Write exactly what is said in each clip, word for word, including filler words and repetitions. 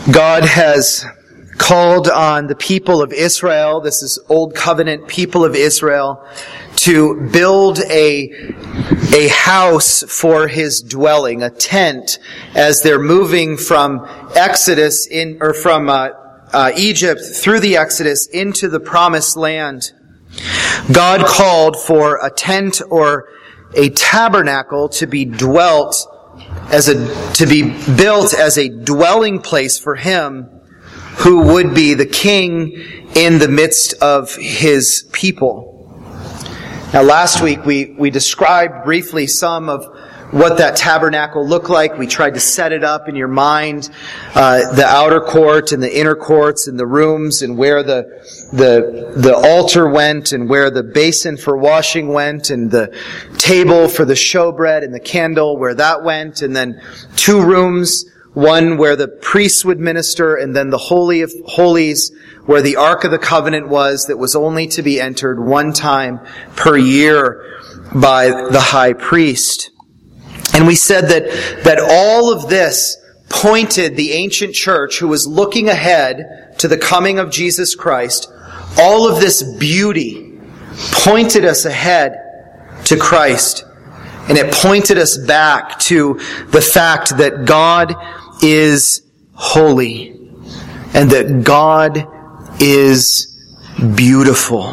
God has called on the people of Israel, this is Old Covenant people of Israel, to build a, a house for His dwelling, a tent, as they're moving from Exodus in, or from uh, uh, Egypt through the Exodus into the Promised Land. God called for a tent or a tabernacle to be dwelt as a, to be built as a dwelling place for Him, who would be the king in the midst of His people. Now last week we, we described briefly some of what that tabernacle looked like. We tried to set it up in your mind, uh, the outer court and the inner courts and the rooms and where the, the, the altar went and where the basin for washing went and the table for the showbread and the candle, where that went, and then two rooms, one where the priests would minister, and then the Holy of Holies, where the Ark of the Covenant was, that was only to be entered one time per year by the high priest. And we said that, that all of this pointed the ancient church, who was looking ahead to the coming of Jesus Christ, all of this beauty pointed us ahead to Christ. And it pointed us back to the fact that God is holy and that God is beautiful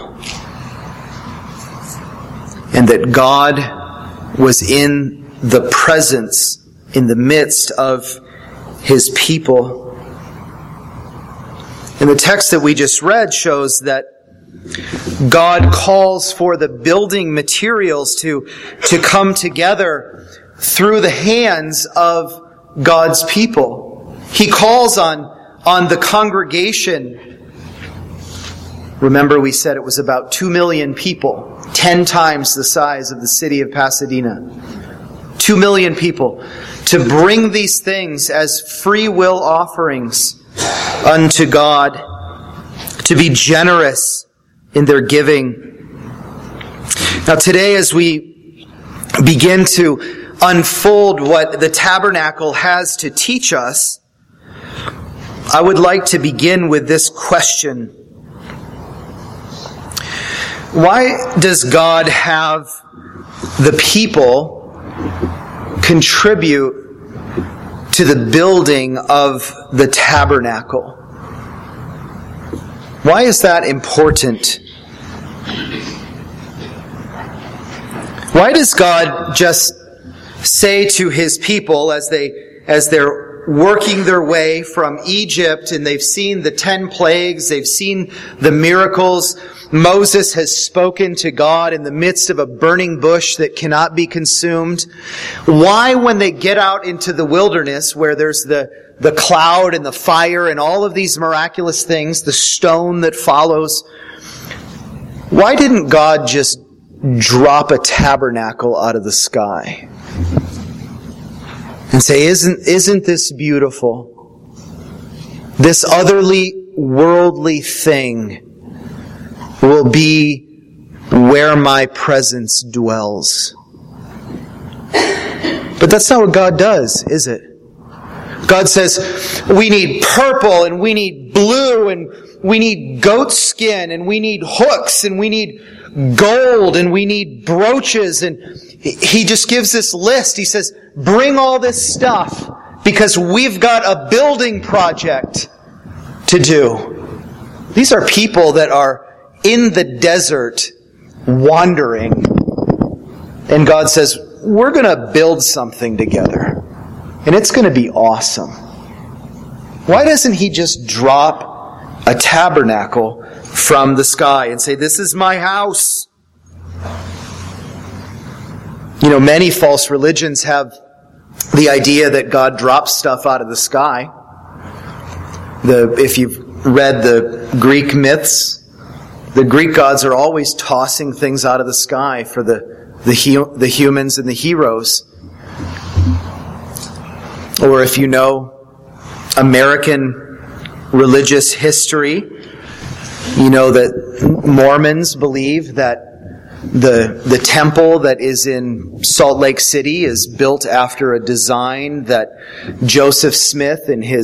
and that God was in the presence, in the midst of His people. And the text that we just read shows that God calls for the building materials to, to come together through the hands of God's people. He calls on, on the congregation. Remember, we said it was about two million people, ten times the size of the city of Pasadena. Two million people, to bring these things as free will offerings unto God, to be generous in their giving. Now today, as we begin to unfold what the tabernacle has to teach us, I would like to begin with this question. Why does God have the people contribute to the building of the tabernacle? Why is that important? Why does God just say to His people as they as they're working their way from Egypt and they've seen the ten plagues, they've seen the miracles, Moses has spoken to God in the midst of a burning bush that cannot be consumed. Why, when they get out into the wilderness where there's the, the cloud and the fire and all of these miraculous things, the stone that follows, why didn't God just drop a tabernacle out of the sky and say, isn't, isn't this beautiful? This otherly, worldly thing will be where my presence dwells. But that's not what God does, is it? God says, we need purple and we need blue and we need goat skin and we need hooks and we need gold and we need brooches. And He just gives this list. He says, bring all this stuff because we've got a building project to do. These are people that are in the desert, wandering. And God says, we're going to build something together. And it's going to be awesome. Why doesn't He just drop a tabernacle from the sky and say, this is my house? You know, many false religions have the idea that God drops stuff out of the sky. The, if you've read the Greek myths, the Greek gods are always tossing things out of the sky for the, the, the humans and the heroes. Or if you know American religious history, you know that Mormons believe that the, the temple that is in Salt Lake City is built after a design that Joseph Smith in his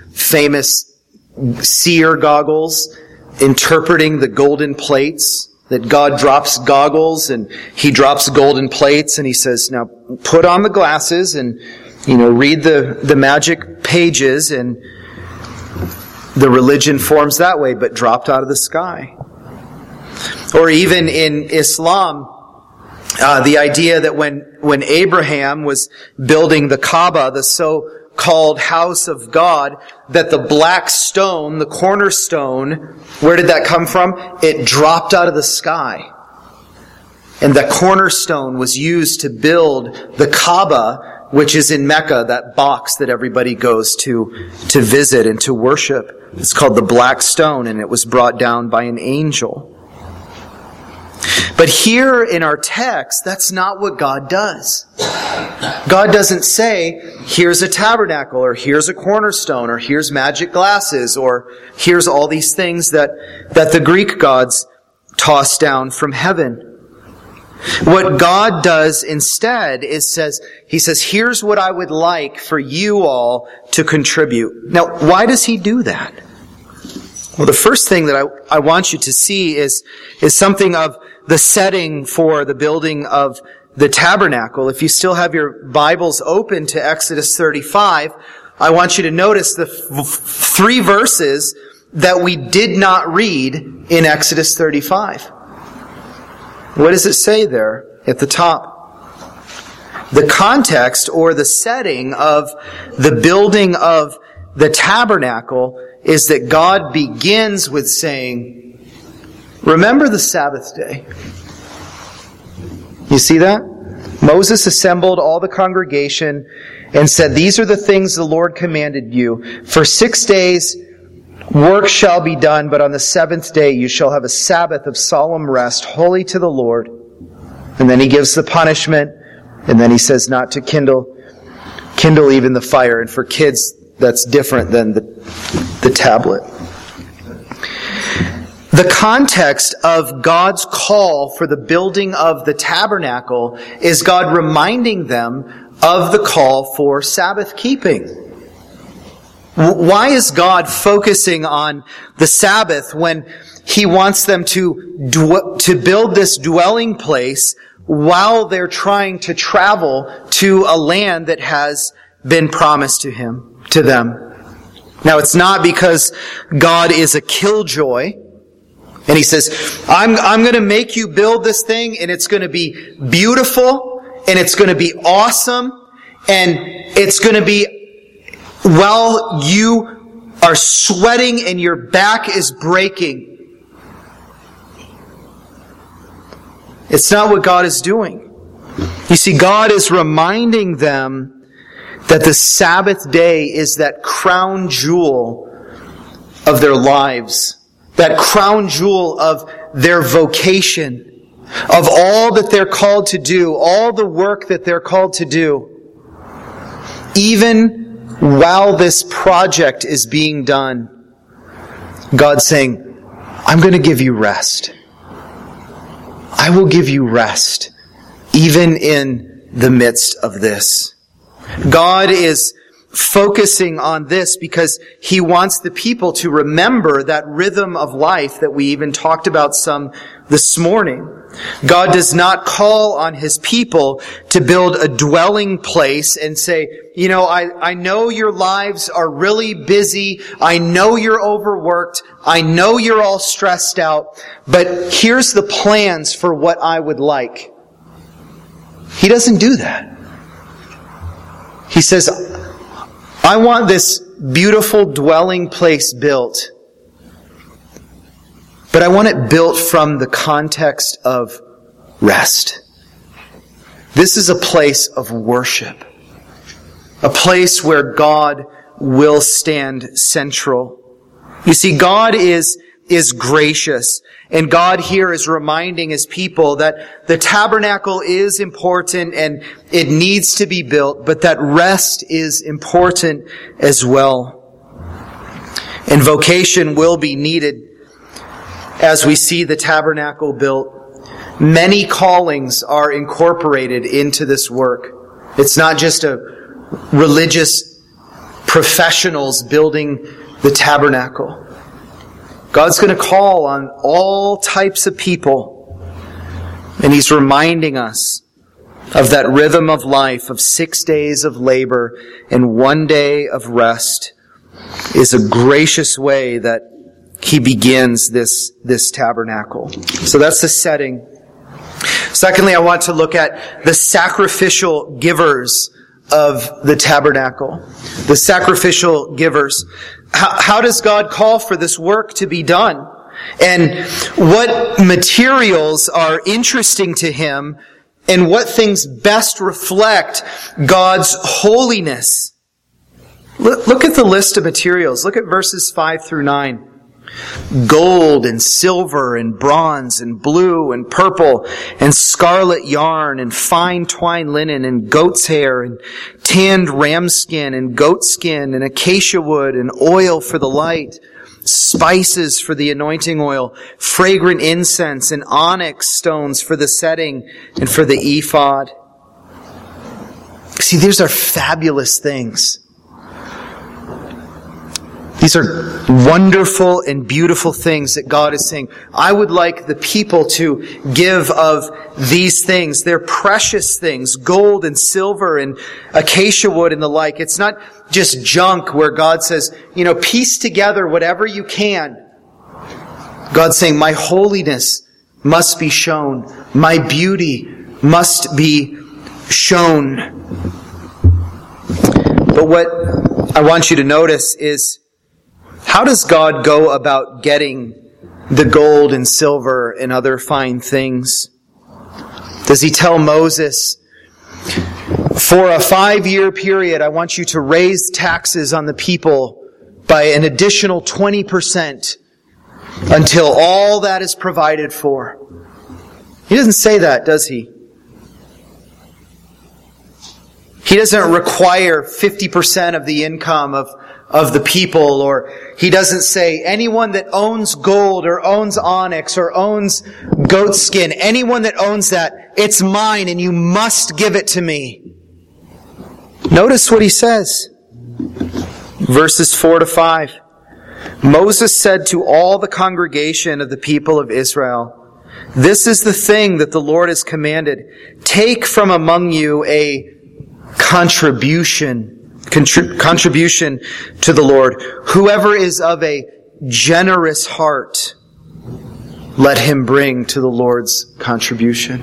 famous seer goggles, interpreting the golden plates, that God drops goggles and He drops golden plates and He says, now put on the glasses and, you know, read the, the magic pages, and the religion forms that way, but dropped out of the sky. Or even in Islam, uh, the idea that when, when Abraham was building the Kaaba, the so-called house of God, that the black stone, the cornerstone, where did that come from? It dropped out of the sky. And the cornerstone was used to build the Kaaba, which is in Mecca, that box that everybody goes to, to visit and to worship. It's called the Black Stone, and it was brought down by an angel. But here in our text, that's not what God does. God doesn't say, here's a tabernacle, or here's a cornerstone, or here's magic glasses, or here's all these things that, that the Greek gods tossed down from heaven. What God does instead is says, He says, here's what I would like for you all to contribute. Now, why does He do that? Well, the first thing that I, I want you to see is, is something of the setting for the building of the tabernacle. If you still have your Bibles open to Exodus thirty-five, I want you to notice the f- three verses that we did not read in Exodus thirty-five. What does it say there at the top? The context or the setting of the building of the tabernacle is that God begins with saying, remember the Sabbath day. You see that? Moses assembled all the congregation and said, these are the things the Lord commanded you. For six days work shall be done, but on the seventh day you shall have a Sabbath of solemn rest, holy to the Lord. And then He gives the punishment, and then He says not to kindle, kindle even the fire. And for kids, that's different than the, the tablet. The context of God's call for the building of the tabernacle is God reminding them of the call for Sabbath keeping. Why is God focusing on the Sabbath when He wants them to dw- to build this dwelling place while they're trying to travel to a land that has been promised to him, to them? Now, it's not because God is a killjoy and He says, I'm, I'm going to make you build this thing, and it's going to be beautiful, and it's going to be awesome, and it's going to be, while you are sweating and your back is breaking. It's not what God is doing. You see, God is reminding them that the Sabbath day is that crown jewel of their lives, that crown jewel of their vocation, of all that they're called to do, all the work that they're called to do. Even while this project is being done, God's saying, I'm going to give you rest. I will give you rest, even in the midst of this. God is focusing on this because He wants the people to remember that rhythm of life that we even talked about some this morning. God does not call on His people to build a dwelling place and say, you know, I, I know your lives are really busy. I know you're overworked. I know you're all stressed out. But here's the plans for what I would like. He doesn't do that. He says, I want this beautiful dwelling place built, but I want it built from the context of rest. This is a place of worship, a place where God will stand central. You see, God is, is gracious, and God here is reminding His people that the tabernacle is important and it needs to be built, but that rest is important as well. And vocation will be needed as we see the tabernacle built. Many callings are incorporated into this work. It's not just a religious professionals building the tabernacle. God's going to call on all types of people. And He's reminding us of that rhythm of life of six days of labor and one day of rest is a gracious way that He begins this, this tabernacle. So that's the setting. Secondly, I want to look at the sacrificial givers of the tabernacle. The sacrificial givers. How, how does God call for this work to be done? And what materials are interesting to Him, and what things best reflect God's holiness? Look, look at the list of materials. Look at verses five through nine. Gold and silver and bronze and blue and purple and scarlet yarn and fine twine linen and goat's hair and tanned ram skin and goat skin and acacia wood and oil for the light, spices for the anointing oil, fragrant incense and onyx stones for the setting and for the ephod. See, these are fabulous things. These are wonderful and beautiful things that God is saying, I would like the people to give of these things. They're precious things, gold and silver and acacia wood and the like. It's not just junk where God says, you know, piece together whatever you can. God's saying, my holiness must be shown. My beauty must be shown. But what I want you to notice is, how does God go about getting the gold and silver and other fine things? Does He tell Moses, for a five-year period, I want you to raise taxes on the people by an additional twenty percent until all that is provided for? He doesn't say that, does He? He doesn't require fifty percent of the income of of the people, or He doesn't say anyone that owns gold or owns onyx or owns goat skin, anyone that owns that, it's mine and you must give it to me. Notice what He says. Verses four to five. Moses said to all the congregation of the people of Israel, this is the thing that the Lord has commanded. Take from among you a contribution Contrib- contribution to the Lord. Whoever is of a generous heart, let him bring to the Lord's contribution.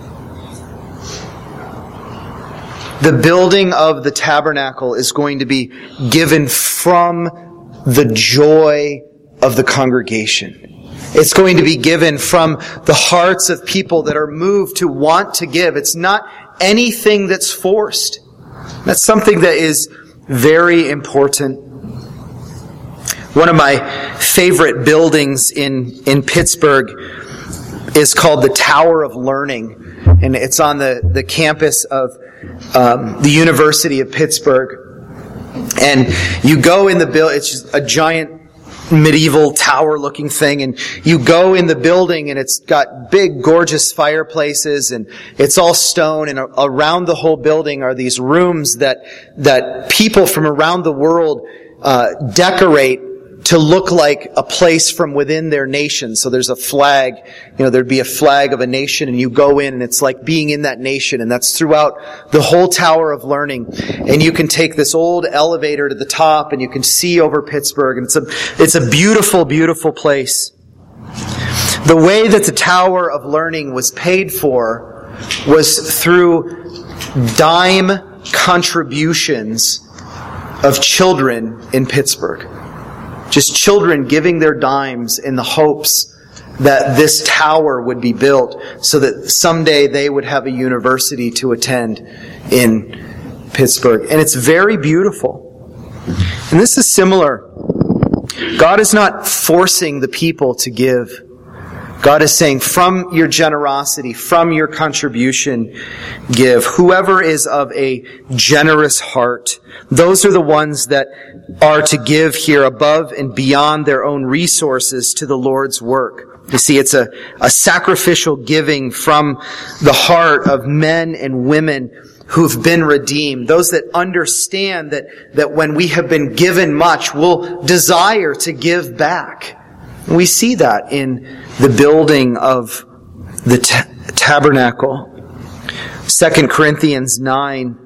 The building of the tabernacle is going to be given from the joy of the congregation. It's going to be given from the hearts of people that are moved to want to give. It's not anything that's forced. That's something that is very important. One of my favorite buildings in, in Pittsburgh is called the Tower of Learning. And it's on the, the campus of um, the University of Pittsburgh. And you go in the building, it's just a giant medieval tower-looking thing, and you go in the building and it's got big, gorgeous fireplaces, and it's all stone, and around the whole building are these rooms that that people from around the world uh, decorate to look like a place from within their nation. So there's a flag, you know, there'd be a flag of a nation, and you go in and it's like being in that nation, and that's throughout the whole Tower of Learning. And you can take this old elevator to the top and you can see over Pittsburgh, and it's a, it's a beautiful, beautiful place. The way that the Tower of Learning was paid for was through dime contributions of children in Pittsburgh. Just children giving their dimes in the hopes that this tower would be built so that someday they would have a university to attend in Pittsburgh. And it's very beautiful. And this is similar. God is not forcing the people to give. God is saying, from your generosity, from your contribution, give. Whoever is of a generous heart, those are the ones that are to give here above and beyond their own resources to the Lord's work. You see, it's a, a sacrificial giving from the heart of men and women who've been redeemed, those that understand that, that when we have been given much, we'll desire to give back. We see that in the building of the ta- tabernacle. Second Corinthians nine,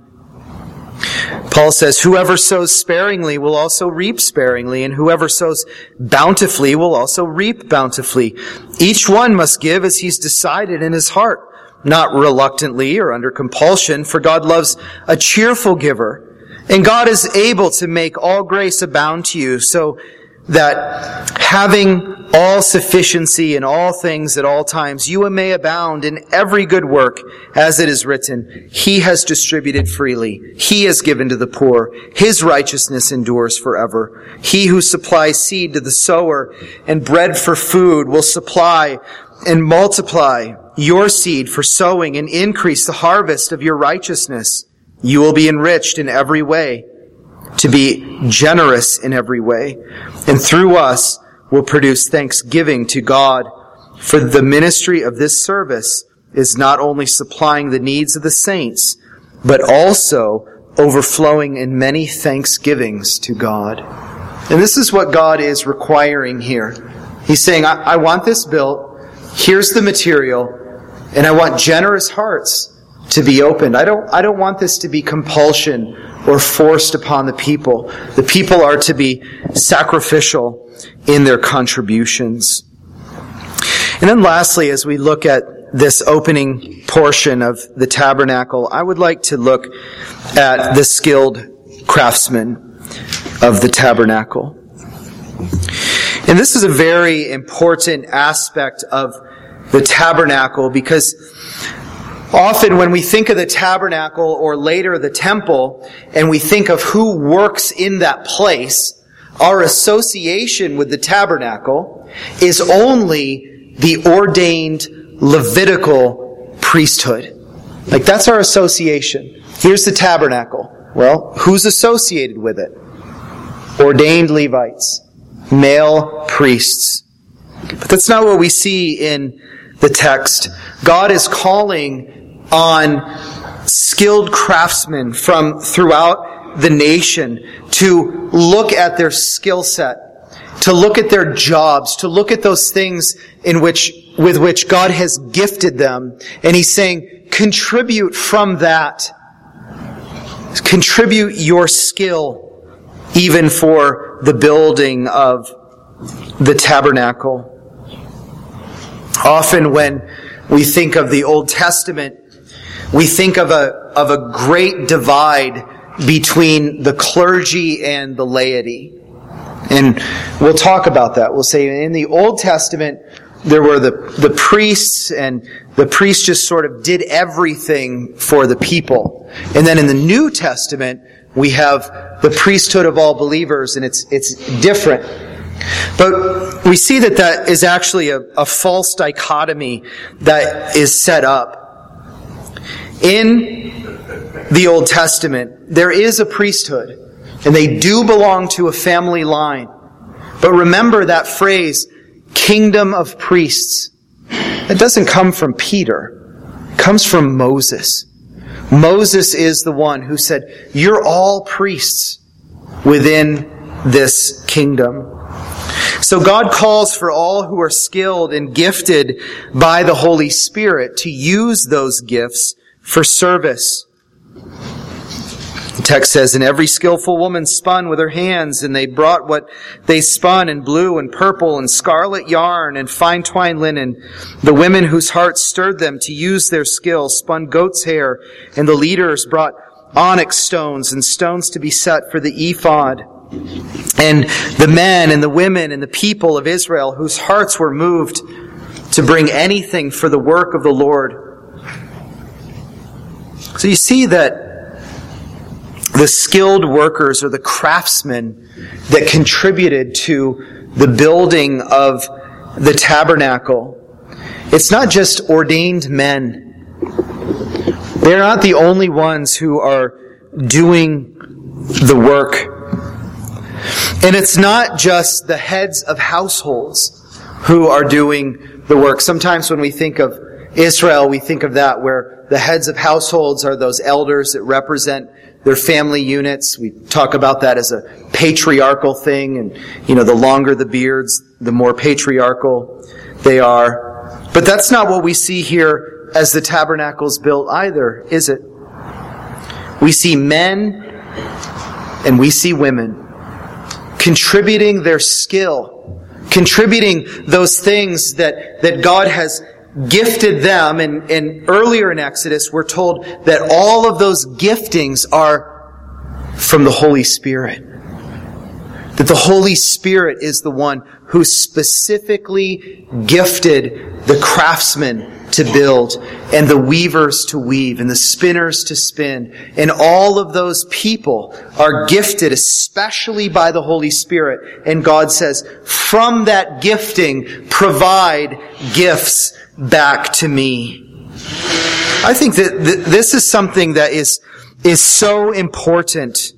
Paul says, whoever sows sparingly will also reap sparingly, and whoever sows bountifully will also reap bountifully. Each one must give as he's decided in his heart, not reluctantly or under compulsion, for God loves a cheerful giver. And God is able to make all grace abound to you, so that having all sufficiency in all things at all times, you may abound in every good work, as it is written, He has distributed freely. He has given to the poor. His righteousness endures forever. He who supplies seed to the sower and bread for food will supply and multiply your seed for sowing and increase the harvest of your righteousness. You will be enriched in every way, to be generous in every way, and through us will produce thanksgiving to God. For the ministry of this service is not only supplying the needs of the saints, but also overflowing in many thanksgivings to God. And this is what God is requiring here. He's saying, I, I want this built, here's the material, and I want generous hearts to be opened. I don't, I don't want this to be compulsion or forced upon the people. The people are to be sacrificial in their contributions. And then lastly, as we look at this opening portion of the tabernacle, I would like to look at the skilled craftsmen of the tabernacle. And this is a very important aspect of the tabernacle, because often when we think of the tabernacle or later the temple, and we think of who works in that place, our association with the tabernacle is only the ordained Levitical priesthood. Like, that's our association. Here's the tabernacle. Well, who's associated with it? Ordained Levites, male priests. But that's not what we see in the text. God is calling on skilled craftsmen from throughout the nation to look at their skill set, to look at their jobs, to look at those things in which, with which God has gifted them. And He's saying, contribute from that. Contribute your skill, even for the building of the tabernacle. Often when we think of the Old Testament, we think of a, of a great divide between the clergy and the laity. And we'll talk about that. We'll say in the Old Testament, there were the, the priests, and the priests just sort of did everything for the people. And then in the New Testament, we have the priesthood of all believers, and it's, it's different. But we see that that is actually a, a false dichotomy that is set up. In the Old Testament, there is a priesthood, and they do belong to a family line. But remember that phrase, kingdom of priests. It doesn't come from Peter. It comes from Moses. Moses is the one who said, you're all priests within this kingdom. So God calls for all who are skilled and gifted by the Holy Spirit to use those gifts for service. The text says, and every skillful woman spun with her hands, and they brought what they spun in blue and purple and scarlet yarn and fine twined linen. The women whose hearts stirred them to use their skill spun goat's hair, and the leaders brought onyx stones and stones to be set for the ephod. And the men and the women and the people of Israel whose hearts were moved to bring anything for the work of the Lord. So you see that the skilled workers or the craftsmen that contributed to the building of the tabernacle, it's not just ordained men. They're not the only ones who are doing the work. And it's not just the heads of households who are doing the work. Sometimes when we think of Israel, we think of that where the heads of households are those elders that represent their family units. We talk about that as a patriarchal thing, and, you know, the longer the beards, the more patriarchal they are. But that's not what we see here as the tabernacle's built either, is it? We see men and we see women contributing their skill, contributing those things that, that God has gifted them. And, and earlier in Exodus, we're told that all of those giftings are from the Holy Spirit. That the Holy Spirit is the one who specifically gifted the craftsmen to build, and the weavers to weave, and the spinners to spin. And all of those people are gifted especially by the Holy Spirit. And God says, from that gifting, provide gifts back to me. I think that th- this is something that is, is so important,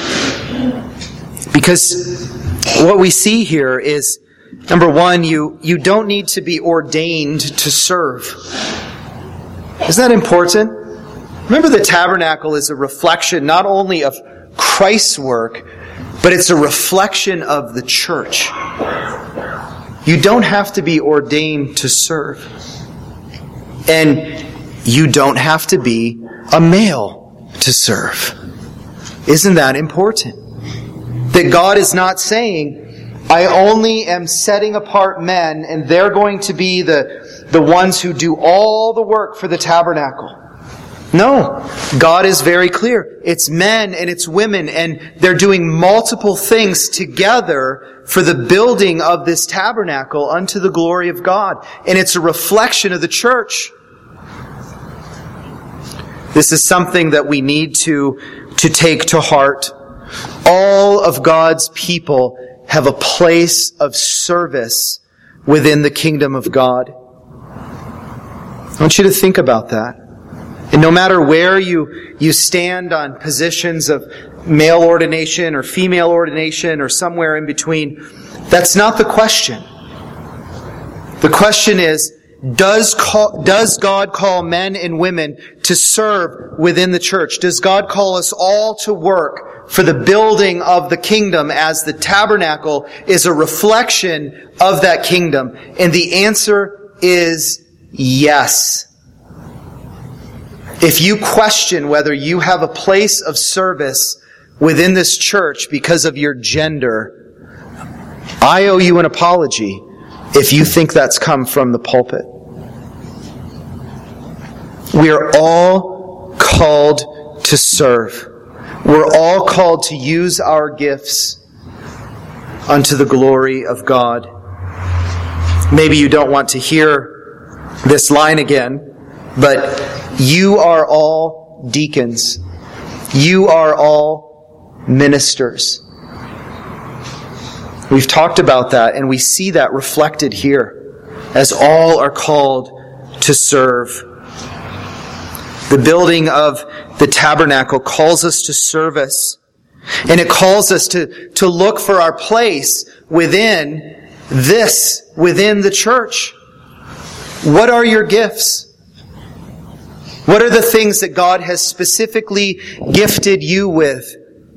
because what we see here is, number one, you, you don't need to be ordained to serve. Isn't that important? Remember, the tabernacle is a reflection not only of Christ's work, but it's a reflection of the church. You don't have to be ordained to serve. And you don't have to be a male to serve. Isn't that important? That God is not saying, I only am setting apart men, and they're going to be the, the ones who do all the work for the tabernacle. No. God is very clear. It's men and it's women, and they're doing multiple things together for the building of this tabernacle unto the glory of God. And it's a reflection of the church. This is something that we need to, to take to heart. All of God's people have a place of service within the kingdom of God. I want you to think about that. And no matter where you, you stand on positions of male ordination or female ordination or somewhere in between, that's not the question. The question is, does call, does God call men and women to serve within the church? Does God call us all to work for the building of the kingdom, as the tabernacle is a reflection of that kingdom? And the answer is yes. If you question whether you have a place of service within this church because of your gender, I owe you an apology if you think that's come from the pulpit. We are all called to serve. We're all called to use our gifts unto the glory of God. Maybe you don't want to hear this line again, but you are all deacons. You are all ministers. We've talked about that, and we see that reflected here, as all are called to serve. The building of the tabernacle calls us to service, and it calls us to, to look for our place within this, within the church. What are your gifts? What are the things that God has specifically gifted you with?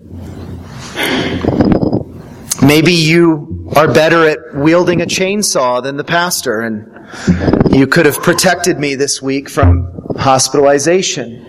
Maybe you are better at wielding a chainsaw than the pastor, and you could have protected me this week from hospitalization.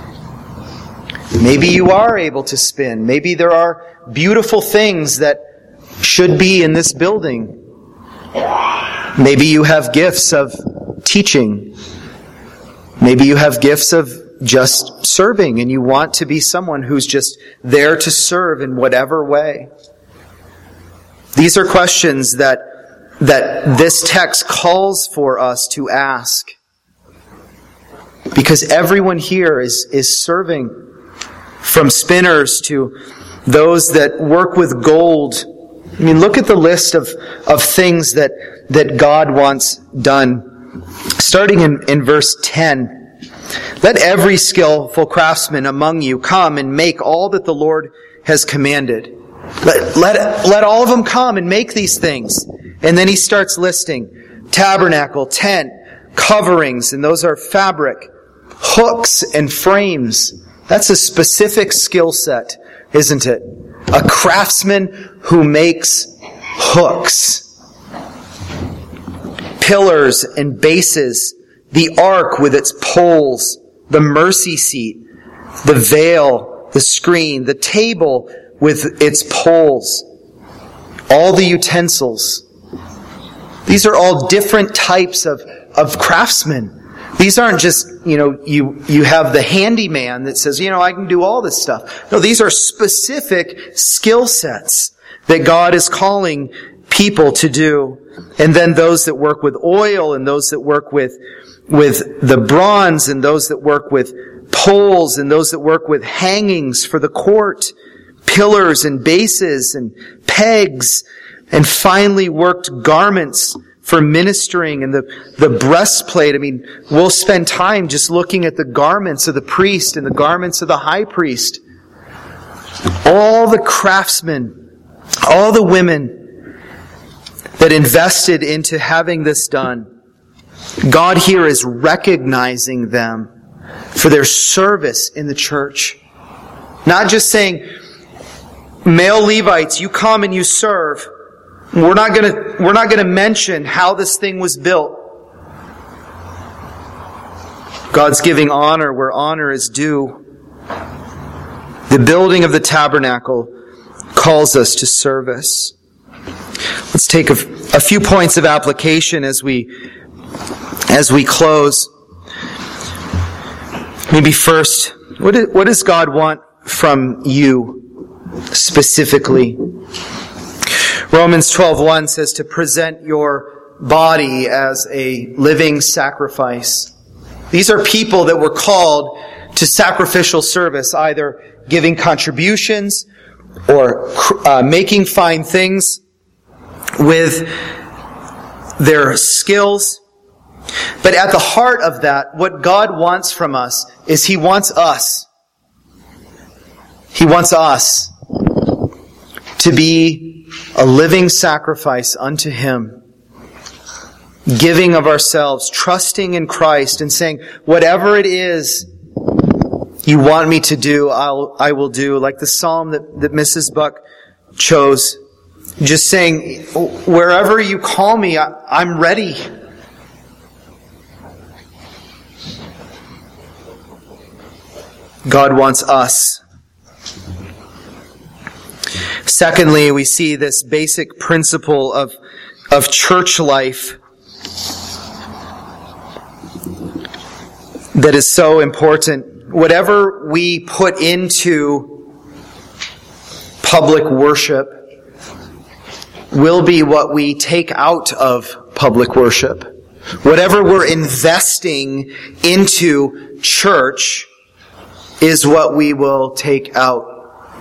Maybe you are able to spin. Maybe there are beautiful things that should be in this building. Maybe you have gifts of teaching. Maybe you have gifts of just serving, and you want to be someone who's just there to serve in whatever way. These are questions that, that this text calls for us to ask. Because everyone here is, is serving, from spinners to those that work with gold. I mean, look at the list of, of things that, that God wants done. Starting in, in verse ten. Let every skillful craftsman among you come and make all that the Lord has commanded. Let, let, let all of them come and make these things. And then he starts listing tabernacle, tent, coverings, and those are fabric, hooks and frames. That's a specific skill set, isn't it? A craftsman who makes hooks. Pillars and bases, the ark with its poles, the mercy seat, the veil, the screen, the table with its poles, all the utensils. These are all different types of, of craftsmen. These aren't just, you know, you, you have the handyman that says, you know, I can do all this stuff. No, these are specific skill sets that God is calling people to do. And then those that work with oil, and those that work with, with the bronze, and those that work with poles, and those that work with hangings for the court, pillars and bases and pegs, and finely worked garments for ministering, and the, the breastplate. I mean, we'll spend time just looking at the garments of the priest and the garments of the high priest. All the craftsmen, all the women that invested into having this done, God here is recognizing them for their service in the church. Not just saying, male Levites, you come and you serve. We're not going to, we're not going to mention how this thing was built. God's giving honor where honor is due. The building of the tabernacle calls us to service. Let's take a, a few points of application as we, as we close. Maybe first, what, is, what does God want from you specifically? Romans twelve one says to present your body as a living sacrifice. These are people that were called to sacrificial service, either giving contributions or uh, making fine things with their skills. But at the heart of that, what God wants from us is He wants us. He wants us to be a living sacrifice unto Him. Giving of ourselves, trusting in Christ and saying, whatever it is you want me to do, I'll, I will do. Like the psalm that, that Missus Buck chose. Just saying, wherever you call me, I, I'm ready. God wants us. Secondly, we see this basic principle of, of church life that is so important. Whatever we put into public worship will be what we take out of public worship. Whatever we're investing into church is what we will take out.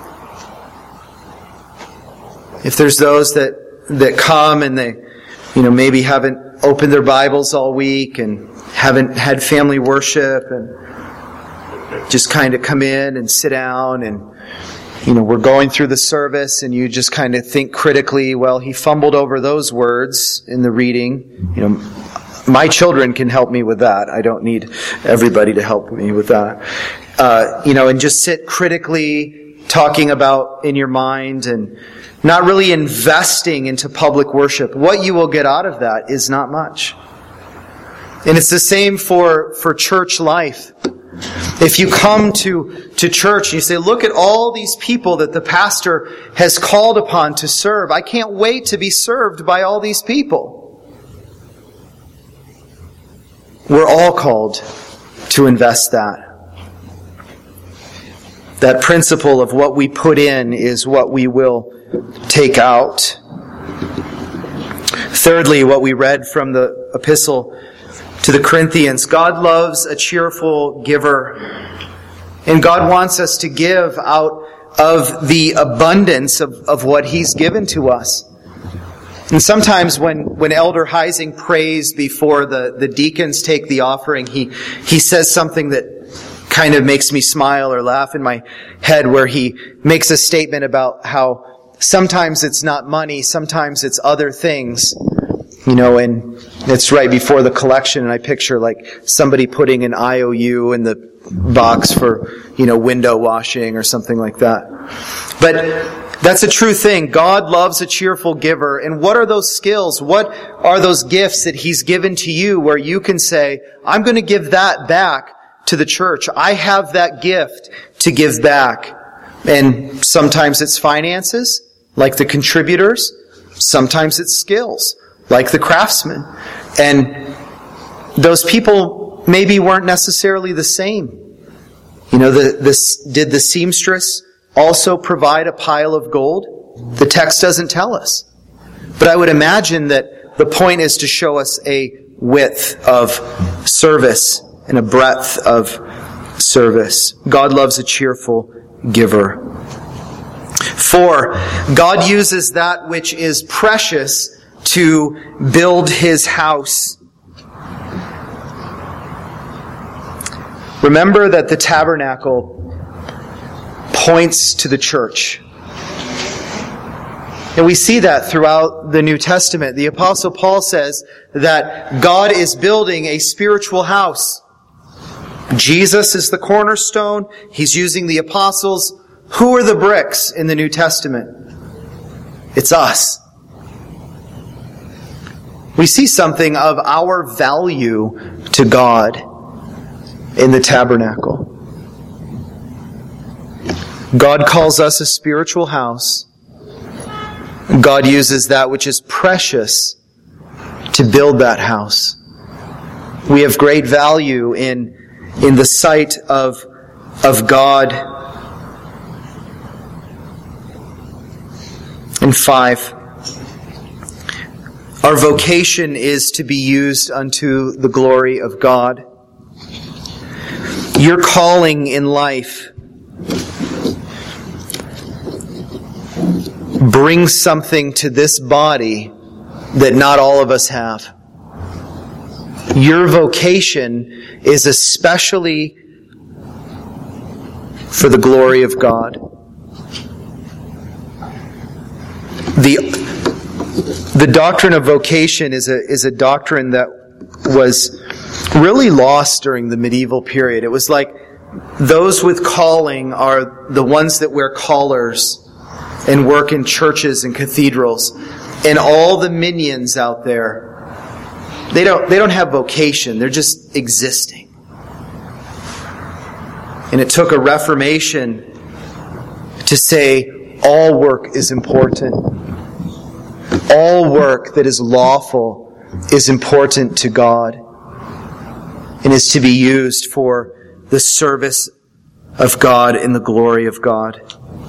If there's those that, that come and they, you know, maybe haven't opened their Bibles all week and haven't had family worship and just kind of come in and sit down and, you know, we're going through the service and you just kind of think critically, well, he fumbled over those words in the reading. You know, my children can help me with that. I don't need everybody to help me with that. Uh, you know, and just sit critically talking about in your mind and not really investing into public worship. What you will get out of that is not much. And it's the same for, for church life. If you come to, to church and you say, look at all these people that the pastor has called upon to serve. I can't wait to be served by all these people. We're all called to invest that. That principle of what we put in is what we will take out. Thirdly, what we read from the epistle to the Corinthians, God loves a cheerful giver. And God wants us to give out of the abundance of, of what He's given to us. And sometimes when, when Elder Heising prays before the, the deacons take the offering, he, he says something that kind of makes me smile or laugh in my head, where he makes a statement about how sometimes it's not money, sometimes it's other things. You know, and it's right before the collection, and I picture like somebody putting an I O U in the box for, you know, window washing or something like that. But that's a true thing. God loves a cheerful giver. And what are those skills? What are those gifts that He's given to you where you can say, I'm going to give that back to the church. I have that gift to give back. And sometimes it's finances, like the contributors. Sometimes it's skills, like the craftsmen. And those people maybe weren't necessarily the same. You know, the, this, did the seamstress also provide a pile of gold? The text doesn't tell us. But I would imagine that the point is to show us a width of service and a breadth of service. God loves a cheerful giver. Four, God uses that which is precious to build His house. Remember that the tabernacle points to the church. And we see that throughout the New Testament. The Apostle Paul says that God is building a spiritual house. Jesus is the cornerstone. He's using the apostles. Who are the bricks in the New Testament? It's us. We see something of our value to God in the tabernacle. God calls us a spiritual house. God uses that which is precious to build that house. We have great value in, in the sight of, of God. And five, our vocation is to be used unto the glory of God. Your calling in life brings something to this body that not all of us have. Your vocation is especially for the glory of God. The, the doctrine of vocation is a, is a doctrine that was really lost during the medieval period. It was like those with calling are the ones that wear collars and work in churches and cathedrals. And all the minions out there, they don't, they don't have vocation. They're just existing. And it took a Reformation to say all work is important. All work that is lawful is important to God and is to be used for the service of God and the glory of God.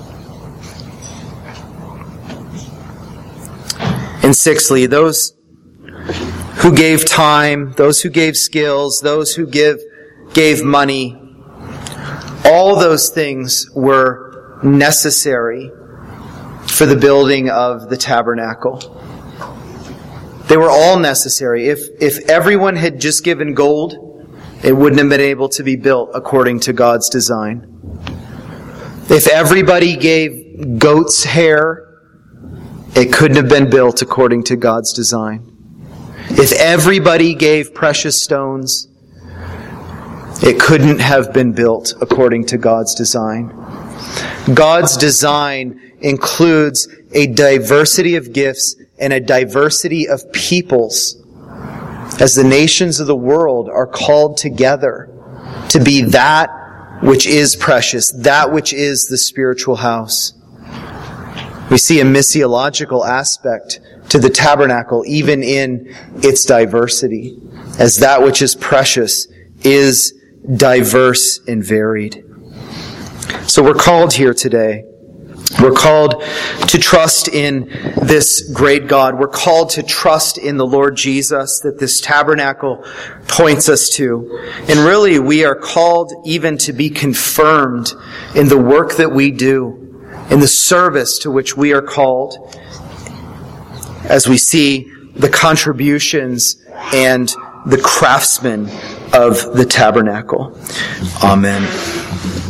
And sixthly, those who gave time, those who gave skills, those who give gave money, all those things were necessary for the building of the tabernacle. They were all necessary. If, if everyone had just given gold, it wouldn't have been able to be built according to God's design. If everybody gave goat's hair, it couldn't have been built according to God's design. If everybody gave precious stones, it couldn't have been built according to God's design. God's design includes a diversity of gifts and a diversity of peoples, as the nations of the world are called together to be that which is precious, that which is the spiritual house. We see a missiological aspect to the tabernacle, even in its diversity, as that which is precious is diverse and varied. So we're called here today. We're called to trust in this great God. We're called to trust in the Lord Jesus that this tabernacle points us to. And really, we are called even to be confirmed in the work that we do, in the service to which we are called, as we see the contributions and the craftsmen of the tabernacle. Amen.